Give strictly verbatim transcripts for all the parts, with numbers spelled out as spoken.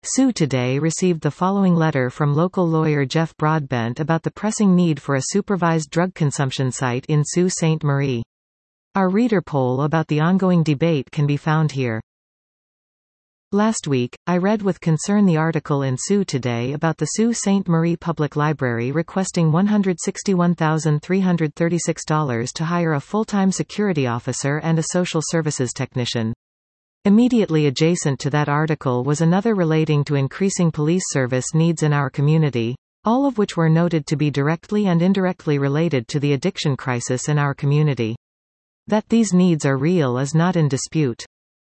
Sue Today received the following letter from local lawyer Jeff Broadbent about the pressing need for a supervised drug consumption site in Sault Ste. Marie. Our reader poll about the ongoing debate can be found here. Last week, I read with concern the article in Sue Today about the Sault Ste. Marie Public Library requesting one hundred sixty-one thousand three hundred thirty-six dollars to hire a full-time security officer and a social services technician. Immediately adjacent to that article was another relating to increasing police service needs in our community, all of which were noted to be directly and indirectly related to the addiction crisis in our community. That these needs are real is not in dispute.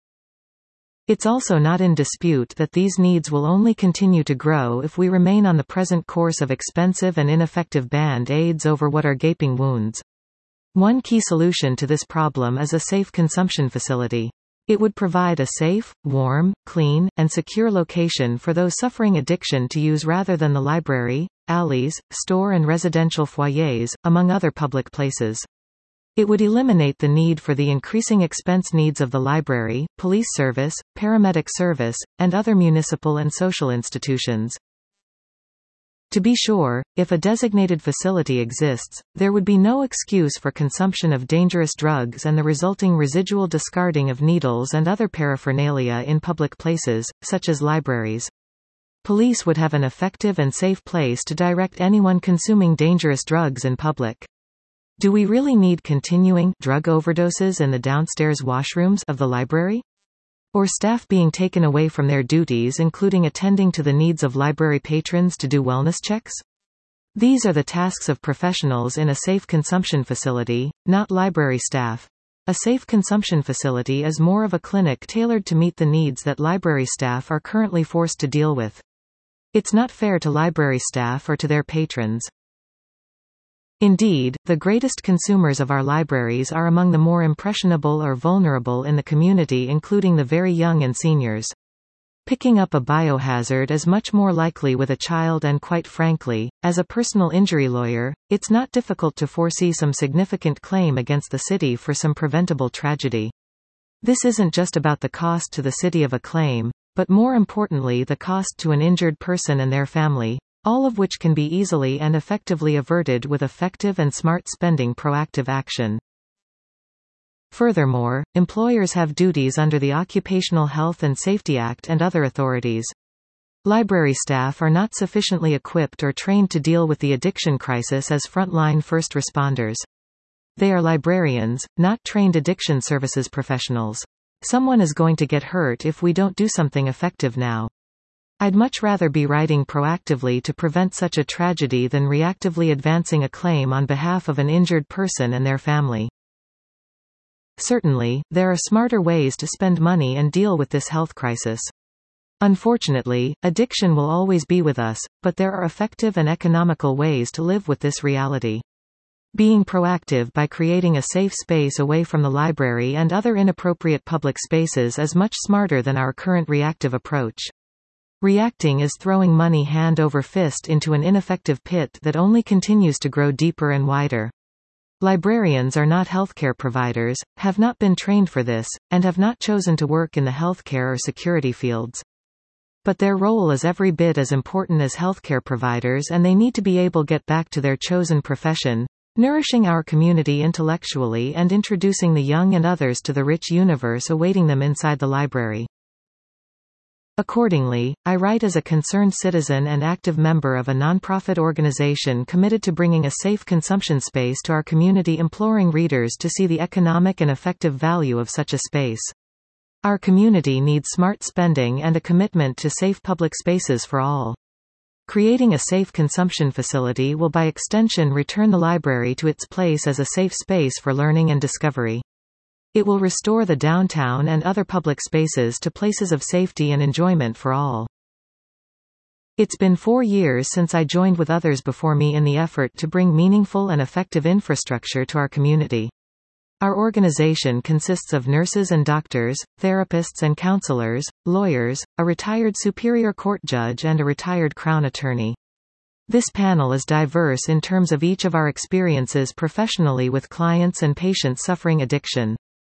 It's also not in dispute that these needs will only continue to grow if we remain on the present course of expensive and ineffective band-aids over what are gaping wounds. One key solution to this problem is a safe consumption facility. It would provide a safe, warm, clean, and secure location for those suffering addiction to use rather than the library, alleys, store and residential foyers, among other public places. It would eliminate the need for the increasing expense needs of the library, police service, paramedic service, and other municipal and social institutions. To be sure, if a designated facility exists, there would be no excuse for consumption of dangerous drugs and the resulting residual discarding of needles and other paraphernalia in public places, such as libraries. Police would have an effective and safe place to direct anyone consuming dangerous drugs in public. Do we really need continuing drug overdoses in the downstairs washrooms of the library? Or staff being taken away from their duties, including attending to the needs of library patrons to do wellness checks? These are the tasks of professionals in a safe consumption facility, not library staff. A safe consumption facility is more of a clinic tailored to meet the needs that library staff are currently forced to deal with. It's not fair to library staff or to their patrons. Indeed, the greatest consumers of our libraries are among the more impressionable or vulnerable in the community, including the very young and seniors. Picking up a biohazard is much more likely with a child, and quite frankly, as a personal injury lawyer, it's not difficult to foresee some significant claim against the city for some preventable tragedy. This isn't just about the cost to the city of a claim, but more importantly the cost to an injured person and their family, all of which can be easily and effectively averted with effective and smart spending proactive action. Furthermore, employers have duties under the Occupational Health and Safety Act and other authorities. Library staff are not sufficiently equipped or trained to deal with the addiction crisis as frontline first responders. They are librarians, not trained addiction services professionals. Someone is going to get hurt if we don't do something effective now. I'd much rather be writing proactively to prevent such a tragedy than reactively advancing a claim on behalf of an injured person and their family. Certainly, there are smarter ways to spend money and deal with this health crisis. Unfortunately, addiction will always be with us, but there are effective and economical ways to live with this reality. Being proactive by creating a safe space away from the library and other inappropriate public spaces is much smarter than our current reactive approach. Reacting is throwing money hand over fist into an ineffective pit that only continues to grow deeper and wider. Librarians are not healthcare providers, have not been trained for this, and have not chosen to work in the healthcare or security fields. But their role is every bit as important as healthcare providers, and they need to be able to get back to their chosen profession, nourishing our community intellectually and introducing the young and others to the rich universe awaiting them inside the library. Accordingly, I write as a concerned citizen and active member of a nonprofit organization committed to bringing a safe consumption space to our community, imploring readers to see the economic and effective value of such a space. Our community needs smart spending and a commitment to safe public spaces for all. Creating a safe consumption facility will by extension return the library to its place as a safe space for learning and discovery. It will restore the downtown and other public spaces to places of safety and enjoyment for all. It's been four years since I joined with others before me in the effort to bring meaningful and effective infrastructure to our community. Our organization consists of nurses and doctors, therapists and counselors, lawyers, a retired Superior Court judge and a retired Crown attorney. This panel is diverse in terms of each of our experiences professionally with clients and patients suffering addiction.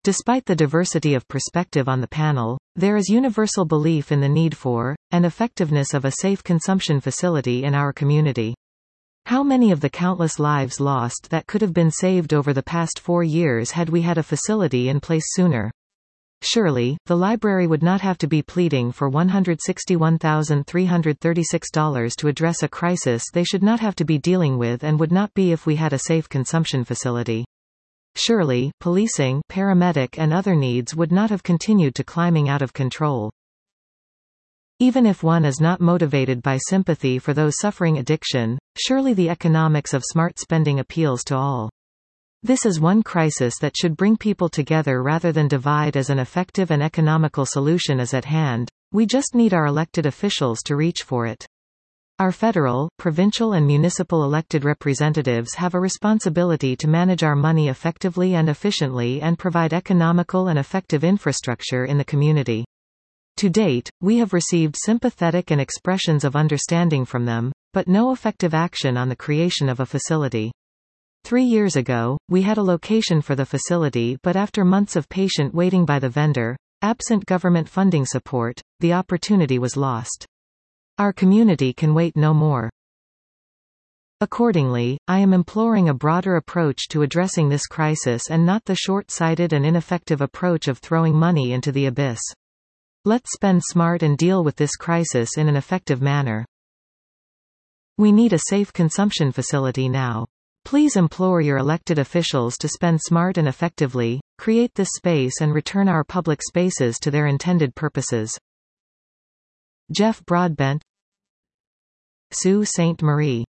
Despite the diversity of perspective on the panel, there is universal belief in the need for, and effectiveness of a safe consumption facility in our community. How many of the countless lives lost that could have been saved over the past four years had we had a facility in place sooner? Surely, the library would not have to be pleading for one hundred sixty-one thousand three hundred thirty-six dollars to address a crisis they should not have to be dealing with and would not be if we had a safe consumption facility. Surely, policing, paramedic and other needs would not have continued to climbing out of control. Even if one is not motivated by sympathy for those suffering addiction, surely the economics of smart spending appeals to all. This is one crisis that should bring people together rather than divide. As an effective and economical solution is at hand, we just need our elected officials to reach for it. Our federal, provincial and municipal elected representatives have a responsibility to manage our money effectively and efficiently and provide economical and effective infrastructure in the community. To date, we have received sympathetic and expressions of understanding from them, but no effective action on the creation of a facility. Three years ago, we had a location for the facility, but after months of patient waiting by the vendor, absent government funding support, the opportunity was lost. Our community can wait no more. Accordingly, I am imploring a broader approach to addressing this crisis and not the short-sighted and ineffective approach of throwing money into the abyss. Let's spend smart and deal with this crisis in an effective manner. We need a safe consumption facility now. Please implore your elected officials to spend smart and effectively, create this space and return our public spaces to their intended purposes. Jeff Broadbent, Sault Ste. Marie.